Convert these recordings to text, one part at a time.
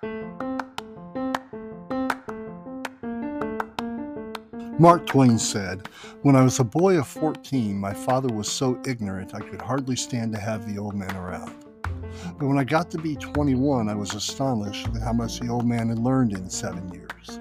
Mark Twain said, "When I was a boy of 14, my father was so ignorant I could hardly stand to have the old man around. But when I got to be 21, I was astonished at how much the old man had learned in 7 years."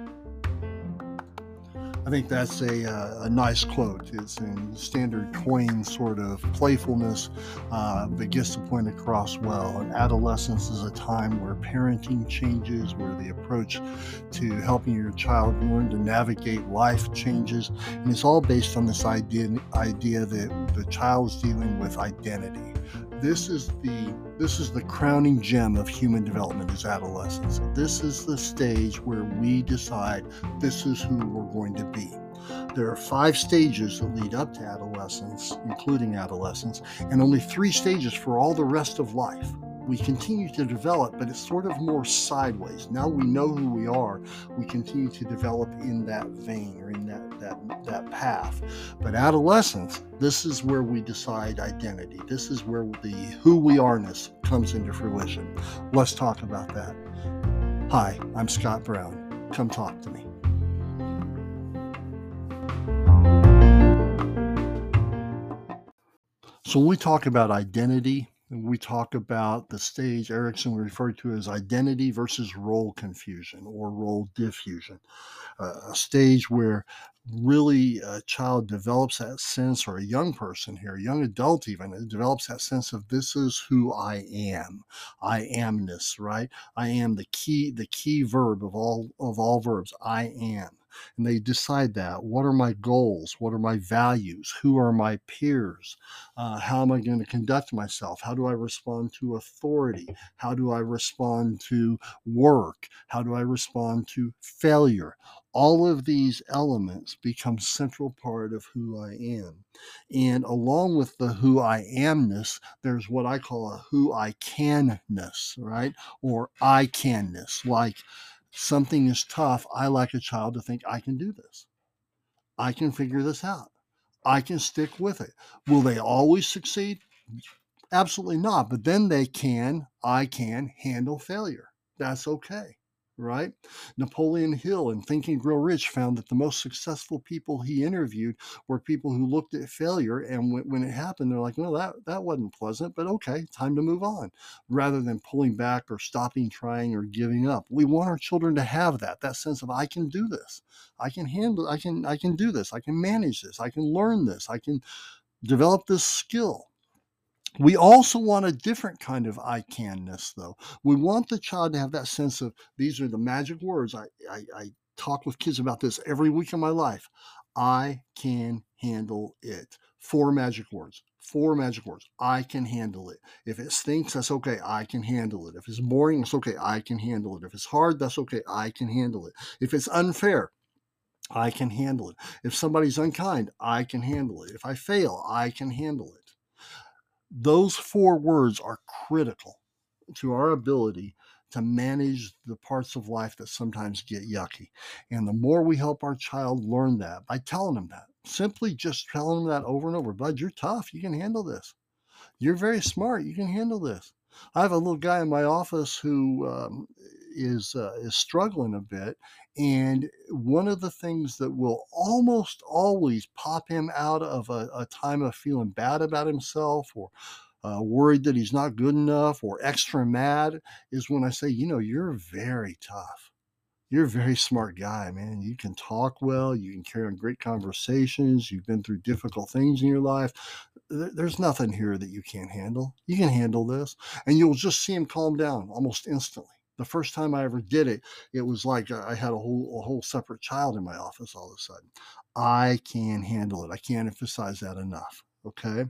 I think that's a nice quote. It's in standard Twain sort of playfulness, but gets the point across well. And adolescence is a time where parenting changes, where the approach to helping your child learn to navigate life changes. And it's all based on this idea that the child is dealing with identity. This is the crowning gem of human development is adolescence. This is the stage where we decide this is who we're going to be. There are 5 stages that lead up to adolescence, including adolescence, and only 3 stages for all the rest of life. We continue to develop, but it's sort of more sideways. Now we know who we are, we continue to develop in that vein or in that path. But adolescence, this is where we decide identity. This is where the who we are-ness comes into fruition. Let's talk about that. Hi, I'm Scott Brown. Come talk to me. So when we talk about identity, we talk about the stage Erickson referred to as identity versus role confusion or role diffusion, a stage where really a child develops that sense, or a young person here, a young adult even, develops that sense of this is who I am. I amness, right? I am the key verb of all verbs. I am. And they decide that. What are my goals? What are my values? Who are my peers? How am I going to conduct myself? How do I respond to authority? How do I respond to work? How do I respond to failure? All of these elements become central part of who I am. And along with the who I amness, there's what I call a who I canness, right? Or I canness. Like something is tough, I like a child to think I can do this. I can figure this out. I can stick with it. Will they always succeed? Absolutely not. But then I can handle failure. That's okay, right? Napoleon Hill in Think and Grow Rich found that the most successful people he interviewed were people who looked at failure, and when it happened, they're like, "Well, that wasn't pleasant, but okay, time to move on," rather than pulling back or stopping trying or giving up. We want our children to have that sense of I can do this. I can handle I can do this. I can manage this. I can learn this. I can develop this skill. We also want a different kind of I canness, though. We want the child to have that sense of these are the magic words. I talk with kids about this every week of my life. I can handle it. 4 magic words. 4 magic words. I can handle it. If it stinks, that's okay. I can handle it. If it's boring, it's okay. I can handle it. If it's hard, that's okay. I can handle it. If it's unfair, I can handle it. If somebody's unkind, I can handle it. If I fail, I can handle it. Those 4 words are critical to our ability to manage the parts of life that sometimes get yucky. And the more we help our child learn that by telling them that, simply just telling them that over and over, "Bud, you're tough. You can handle this. You're very smart. You can handle this." I have a little guy in my office who is struggling a bit, and one of the things that will almost always pop him out of a time of feeling bad about himself, or worried that he's not good enough, or extra mad, is when I say, "You're very tough. You're a very smart guy, man. You can talk well. You can carry on great conversations. You've been through difficult things in your life. There's nothing here that you can't handle. You can handle this." And you'll just see him calm down almost instantly. The first time I ever did it, it was like I had a whole separate child in my office all of a sudden. I can handle it. I can't emphasize that enough. Okay.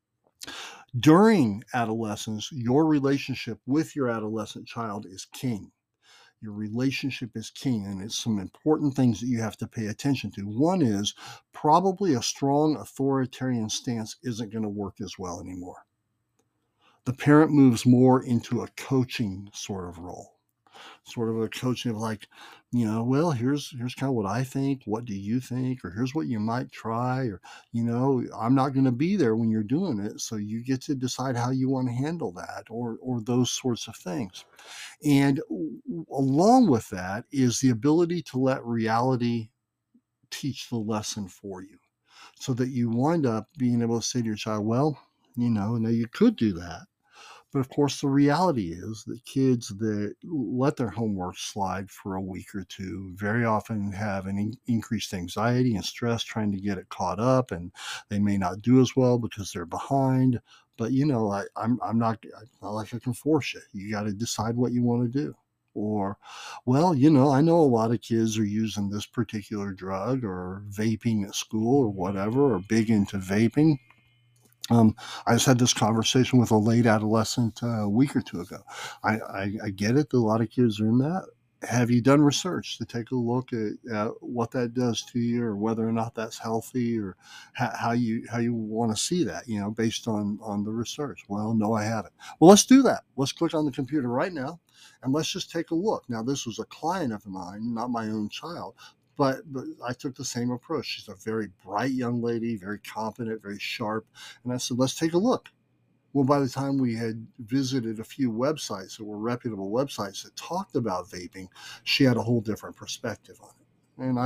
During adolescence, your relationship with your adolescent child is king. Your relationship is king, and it's some important things that you have to pay attention to. One is probably a strong authoritarian stance isn't going to work as well anymore. The parent moves more into a coaching sort of role. sort of a coaching of like, well, here's kind of what I think. What do you think? Or here's what you might try. Or, I'm not going to be there when you're doing it. So you get to decide how you want to handle that or those sorts of things. And along with that is the ability to let reality teach the lesson for you so that you wind up being able to say to your child, well, now you could do that. But of course, the reality is that kids that let their homework slide for a week or two very often have an increased anxiety and stress trying to get it caught up, and they may not do as well because they're behind. But I'm not like I can force you. You got to decide what you want to do. Or, well, I know a lot of kids are using this particular drug or vaping at school or whatever, or big into vaping. um, I just had this conversation with a late adolescent a week or two ago. I get it that a lot of kids are in that. Have you done research to take a look at what that does to you, or whether or not that's healthy, or how you want to see that, based on the research? Well, no, I haven't. Well, let's do that. Let's click on the computer right now, and let's just take a look. Now, this was a client of mine, not my own child, but I took the same approach. She's a very bright young lady, very competent, very sharp, and I said, let's take a look. Well, by the time we had visited a few websites that were reputable websites that talked about vaping, she had a whole different perspective on it. And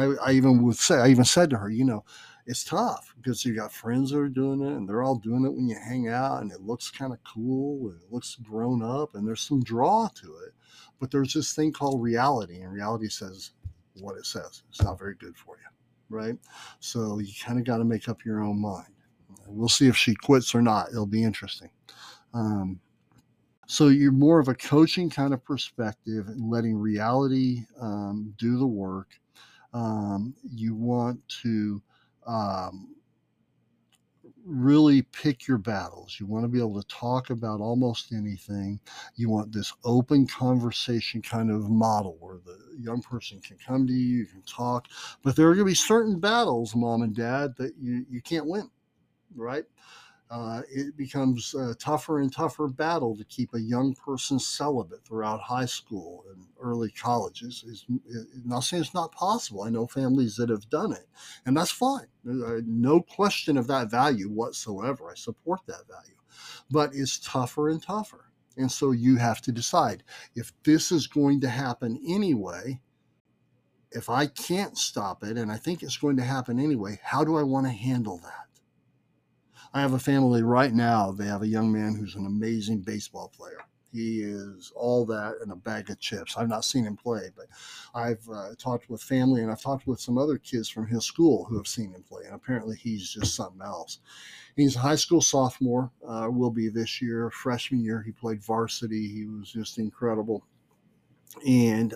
I even said to her, it's tough because you got friends that are doing it and they're all doing it when you hang out, and it looks kind of cool and it looks grown up and there's some draw to it. But there's this thing called reality, and reality says what it says. It's not very good for you, right? So you kind of got to make up your own mind. We'll see if she quits or not. It'll be interesting. Um, so you're more of a coaching kind of perspective and letting reality do the work. You want to um, really pick your battles. You want to be able to talk about almost anything. You want this open conversation kind of model where the young person can come to you, you can talk, but there are going to be certain battles, mom and dad, that you can't win, right? It becomes a tougher and tougher battle to keep a young person celibate throughout high school and early colleges. Not saying it's not possible. I know families that have done it, and that's fine. No question of that value whatsoever. I support that value, but it's tougher and tougher. And so you have to decide, if this is going to happen anyway, if I can't stop it and I think it's going to happen anyway, how do I want to handle that? I have a family right now. They have a young man who's an amazing baseball player. He is all that and a bag of chips. I've not seen him play, but I've talked with family, and I've talked with some other kids from his school who have seen him play, and apparently he's just something else. He's a high school sophomore, will be this year. Freshman year, he played varsity. He was just incredible. And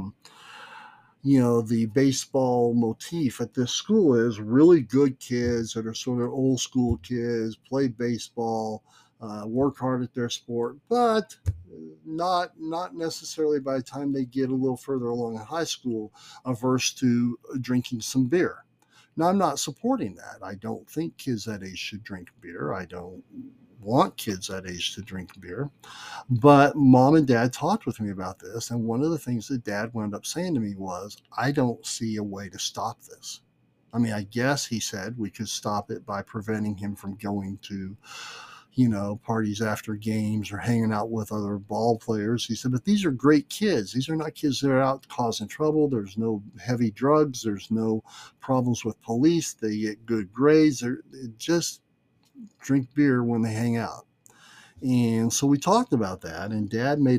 the baseball motif at this school is really good kids that are sort of old school kids, play baseball, work hard at their sport, but not necessarily, by the time they get a little further along in high school, averse to drinking some beer. Now, I'm not supporting that. I don't think kids that age should drink beer. I don't want kids that age to drink beer. But mom and dad talked with me about this. And one of the things that dad wound up saying to me was, I don't see a way to stop this. I mean, I guess he said we could stop it by preventing him from going to, parties after games or hanging out with other ball players. He said, but these are great kids. These are not kids that are out causing trouble. There's no heavy drugs. There's no problems with police. They get good grades. They just drink beer when they hang out. And so we talked about that, and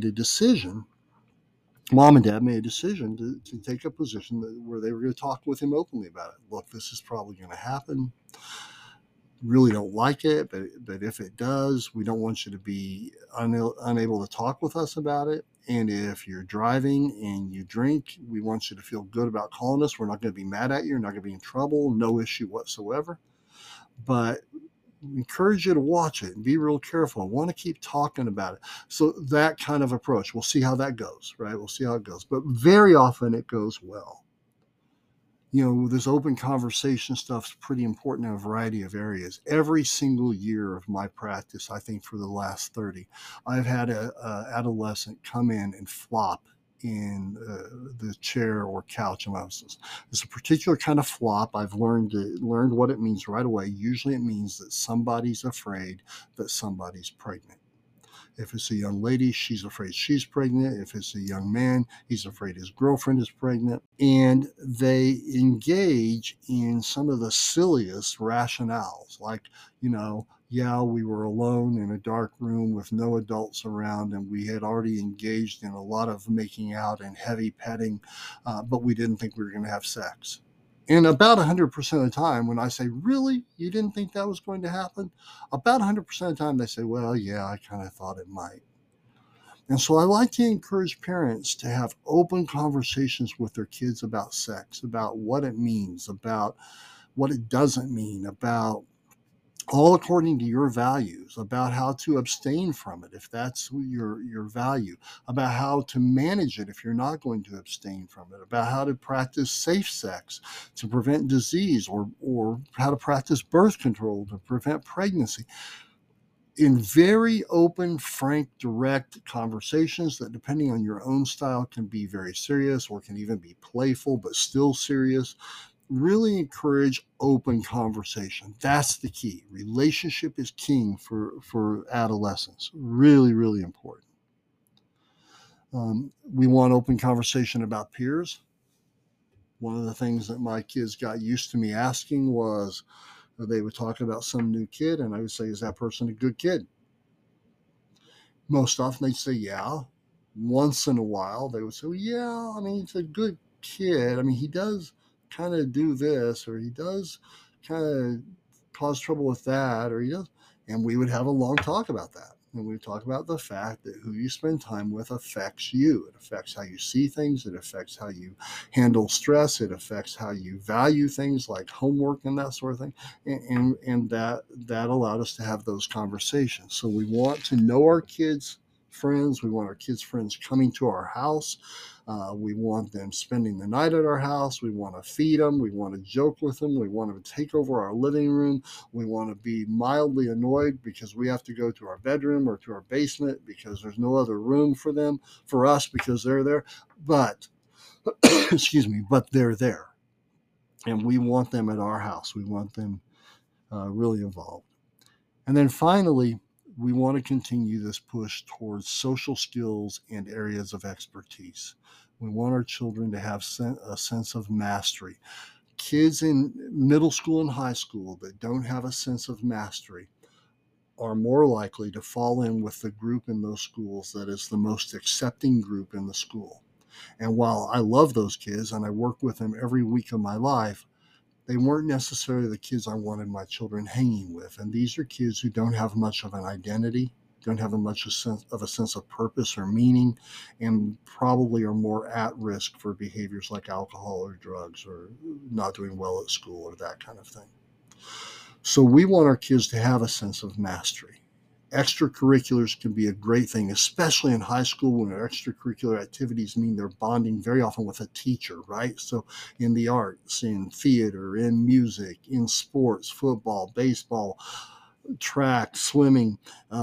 mom and dad made a decision to take a position where they were going to talk with him openly about it. Look, this is probably going to happen. Really don't like it, but if it does, we don't want you to be unable to talk with us about it. And if you're driving and you drink, we want you to feel good about calling us. We're not going to be mad at you. You're not going to be in trouble. No issue whatsoever. But encourage you to watch it and be real careful. I want to keep talking about it. So that kind of approach, we'll see how that goes, right? We'll see how it goes. But very often it goes well. This open conversation stuff is pretty important in a variety of areas. Every single year of my practice, I think for the last 30, I've had a adolescent come in and flop in the chair or couch in my house. It's a particular kind of flop. I've learned what it means right away. Usually it means that somebody's afraid that somebody's pregnant. If it's a young lady, she's afraid she's pregnant. If it's a young man, he's afraid his girlfriend is pregnant. And they engage in some of the silliest rationales, like, yeah, we were alone in a dark room with no adults around, and we had already engaged in a lot of making out and heavy petting, but we didn't think we were going to have sex. And about 100% of the time, when I say, really, you didn't think that was going to happen? About 100% of the time, they say, well, yeah, I kind of thought it might. And so I like to encourage parents to have open conversations with their kids about sex, about what it means, about what it doesn't mean, about all according to your values, about how to abstain from it if that's your value, about how to manage it if you're not going to abstain from it, about how to practice safe sex to prevent disease, or how to practice birth control to prevent pregnancy, in very open, frank, direct conversations that, depending on your own style, can be very serious or can even be playful but still serious. Really encourage open conversation. That's the key. Relationship is king for adolescents. Really, really important. We want open conversation about peers. One of the things that my kids got used to me asking was, they would talk about some new kid, and I would say, is that person a good kid? Most often they'd say, yeah. Once in a while they would say, well, yeah, I mean, he's a good kid. I mean, he does kind of do this, or he does kind of cause trouble with that, or he does. And we would have a long talk about that. And we would talk about the fact that who you spend time with affects you. It affects how you see things. It affects how you handle stress. It affects how you value things like homework and that sort of thing. And that allowed us to have those conversations. So we want to know our kids' friends. We want our kids' friends coming to our house. We want them spending the night at our house. We want to feed them. We want to joke with them. We want them to take over our living room. We want to be mildly annoyed because we have to go to our bedroom or to our basement because there's no other room for us because they're there. But, excuse me, but they're there. And we want them at our house. We want them really involved. And then finally, we want to continue this push towards social skills and areas of expertise. We want our children to have a sense of mastery. Kids in middle school and high school that don't have a sense of mastery are more likely to fall in with the group in those schools that is the most accepting group in the school. And while I love those kids and I work with them every week of my life, they weren't necessarily the kids I wanted my children hanging with. And these are kids who don't have much of an identity, don't have much of a sense of purpose or meaning, and probably are more at risk for behaviors like alcohol or drugs or not doing well at school or that kind of thing. So we want our kids to have a sense of mastery. Extracurriculars can be a great thing, especially in high school when our extracurricular activities mean they're bonding very often with a teacher, right? So in the arts, in theater, in music, in sports, football, baseball, track, swimming,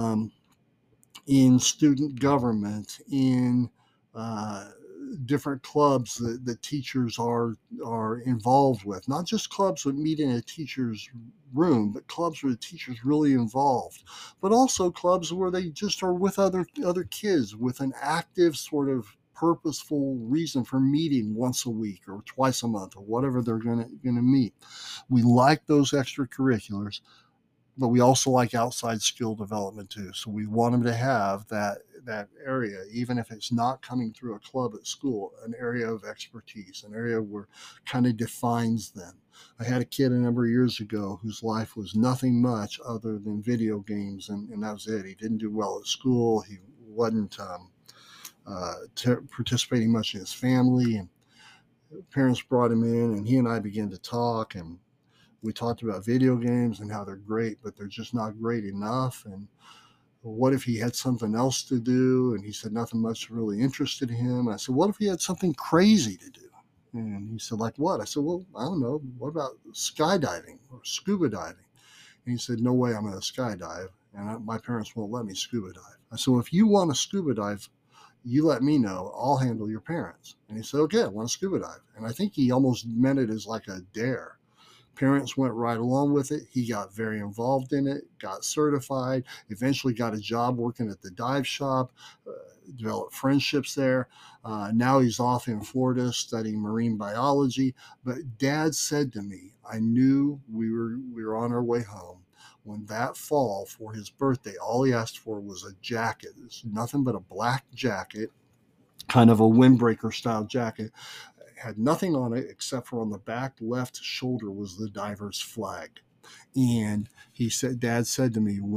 in student government, in different clubs that teachers are involved with. Not just clubs that meet in a teacher's room, but clubs where the teacher's really involved. But also clubs where they just are with other kids with an active sort of purposeful reason for meeting once a week or twice a month or whatever they're gonna meet. We like those extracurriculars, but we also like outside skill development too. So we want them to have that area, even if it's not coming through a club at school, an area of expertise, an area where kind of defines them. I had a kid a number of years ago whose life was nothing much other than video games, and that was it. He didn't do well at school. He wasn't participating much in his family, and parents brought him in, and he and I began to talk, and we talked about video games and how they're great, but they're just not great enough. And what if he had something else to do? And he said nothing much really interested him. I said, what if he had something crazy to do? And he said, like what? I said, well, I don't know. What about skydiving or scuba diving? And he said, no way I'm going to skydive. And my parents won't let me scuba dive. I said, well, if you want to scuba dive, you let me know, I'll handle your parents. And he said, okay, I want to scuba dive. And I think he almost meant it as like a dare. Parents went right along with it. He got very involved in it, got certified, eventually got a job working at the dive shop, developed friendships there. Now he's off in Florida studying marine biology. But Dad said to me, I knew we were on our way home when that fall for his birthday, all he asked for was a jacket. It's nothing but a black jacket, kind of a windbreaker style jacket. It had nothing on it except for on the back left shoulder was the diver's flag. And he said, Dad said to me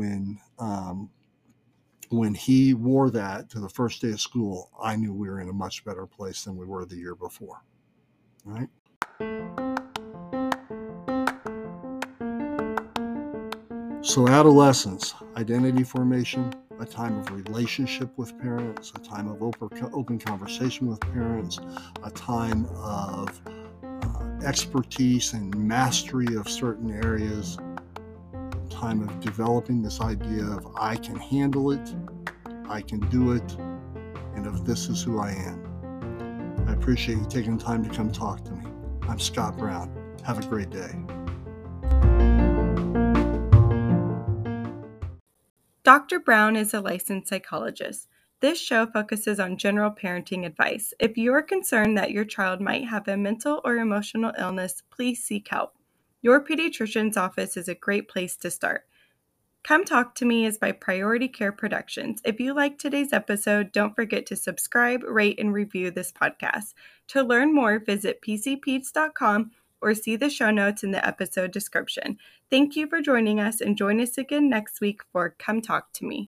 when he wore that to the first day of school, I knew we were in a much better place than we were the year before. Right? So, adolescence, identity formation, a time of relationship with parents, a time of open conversation with parents, a time of expertise and mastery of certain areas, a time of developing this idea of I can handle it, I can do it, and of this is who I am. I appreciate you taking the time to come talk to me. I'm Scott Brown. Have a great day. Dr. Brown is a licensed psychologist. This show focuses on general parenting advice. If you are concerned that your child might have a mental or emotional illness, please seek help. Your pediatrician's office is a great place to start. Come Talk to Me is by Priority Care Productions. If you liked today's episode, don't forget to subscribe, rate, and review this podcast. To learn more, visit pcpeds.com or see the show notes in the episode description. Thank you for joining us, and join us again next week for Come Talk to Me.